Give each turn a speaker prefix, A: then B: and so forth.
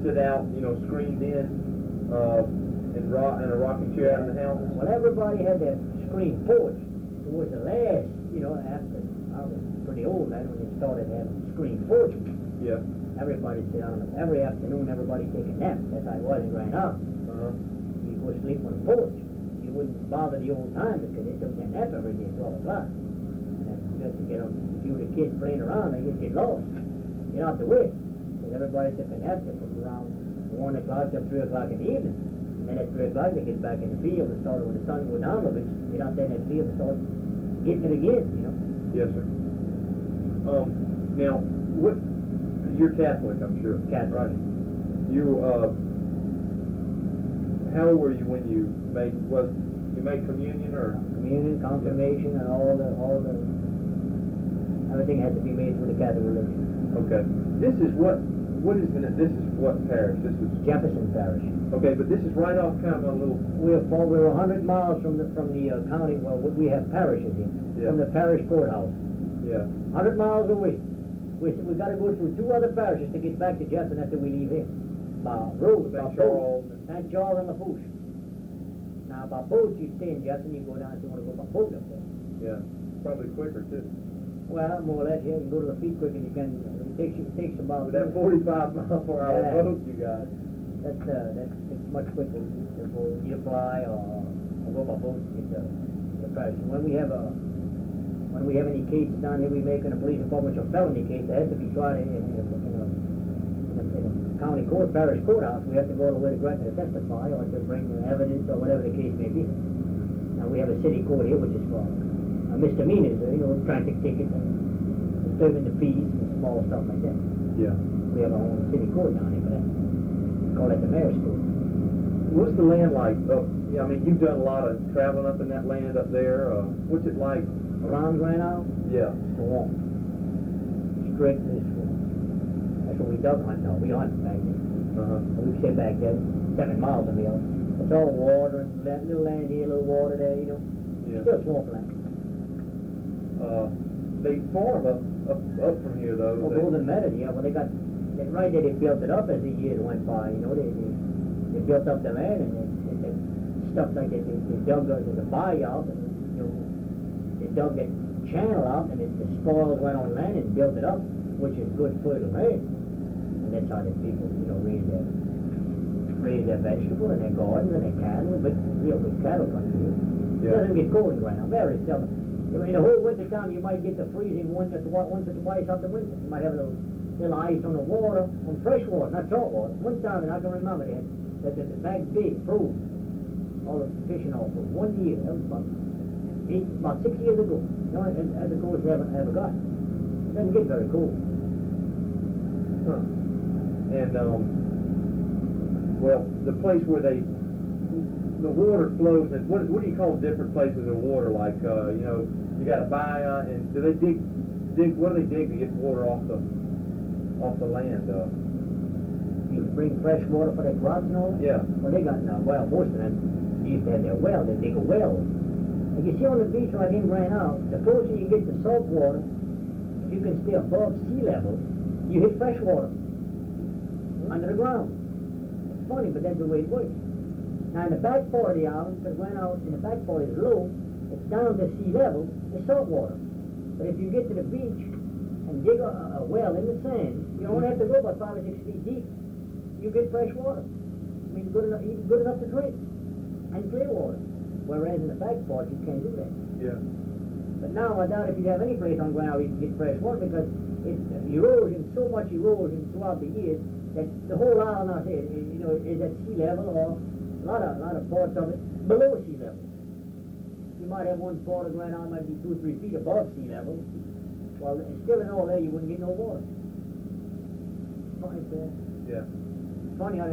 A: sit out, screened in a rocking chair out in the house?
B: Well, everybody had their screen porch. It was the last, after I was pretty old then when they started having screen porches.
A: Yeah.
B: Everybody sit on them. Every afternoon, everybody take a nap. That's how it was in Grand Island. You go sleep on the porch. You wouldn't bother the old timers because they took their nap every day at 12 o'clock. And just to get on, if you were the kids playing around, they just get lost. Get out the way. Because everybody took a nap from around 1 o'clock till 3 o'clock in the evening. And then at 3 o'clock, they get back in the field and start when the sun goes down a little bit. Get out there in the field and start getting it again,
A: Yes, sir. Now, you're Catholic, I'm sure.
B: Catholic.
A: Right. How old were you when you made communion or?
B: Communion, confirmation, and all the everything had to be made through the Catholic religion.
A: Okay. This is what parish? This is
B: Jefferson Parish.
A: Okay, but this is right off kind of a little.
B: We're 100 miles from the county. Well, we have parishes here.
A: Yeah.
B: From the parish courthouse.
A: Yeah.
B: 100 miles away. We got to go through 2 other parishes to get back to Jefferson after we leave here. By road, by boat. St. Charles and Lafourche. Now, by boat, you stay in Jefferson, you go down if you want to go by boat up there.
A: Yeah. Probably quicker, too.
B: Well, more or less, yeah, you can go to the feet quick and you can, it takes about...
A: With that 45 mile per hour boat you got.
B: That's much quicker to go either fly or go by boat to get the parish. When we have any cases down here, we make in the police department a felony case that has to be tried in a county court, parish courthouse. We have to go all the way to Gretna to testify or to bring evidence or whatever the case may be. Now we have a city court here which is for misdemeanors, traffic tickets and disturbing the peace and small stuff like that.
A: Yeah.
B: We have our own city court down here for that. We call it the mayor's court.
A: What's the land like? You've done a lot of traveling up in that land up there. What's it like?
B: Around Grand Isle?
A: Yeah.
B: Swamp. Strictly swamp. That's what we dug hunt now. We hunt back there. We sit back there, 7 miles from here. It's all water and that little land here, little water there,
A: Yeah.
B: Still swamp land.
A: They farm up from here though.
B: Golden Meadow, yeah. Well, right there they built it up as the years went by. They built up the land and they stuff like that. They dug the bayou out and they dug that channel out and the spoils went on land and built it up, which is good fertile land. And that's how the people, raise their vegetables and their gardens and their cattle, but real good cattle country. It doesn't get cold right now, very seldom. In the whole winter time, you might get the freezing once or twice up the winter. You might have a little ice on the water, on fresh water, not salt water. One time, and I can remember that the back big froze all the fishing off for 1 year. That was about 6 years ago. As the cold as ever got. It doesn't get very cold.
A: Huh. And the place where the water flows, and what do you call different places of water? Like you got a bayou, and do they dig? What do they dig to get water off the land?
B: You bring fresh water for their crops and all that?
A: Yeah.
B: Well, they got most of them used to have their well. They dig a well. Like you see on the beach right in Grand Isle, the closer you get to salt water, if you can stay above sea level, you hit fresh water under the ground. It's funny, but that's the way it works. Now, in the back part of the island, because Grand Isle in the back part is low, it's down to sea level, it's salt water. But if you get to the beach and dig a well in the sand, you don't have to go about 5 or 6 feet deep. You get fresh water. Good enough to drink and clear water. Whereas in the back part, you can't do that.
A: Yeah.
B: But now, I doubt if you have any place on Grand Isle you can get fresh water because it's erosion, so much erosion throughout the years that the whole island out here, is at sea level or a lot of parts of it below sea level. You might have one part of Grand Isle might be 2 or 3 feet above sea level. Well, still in all there, you wouldn't get no water. Funny,
A: Yeah.
B: Funny how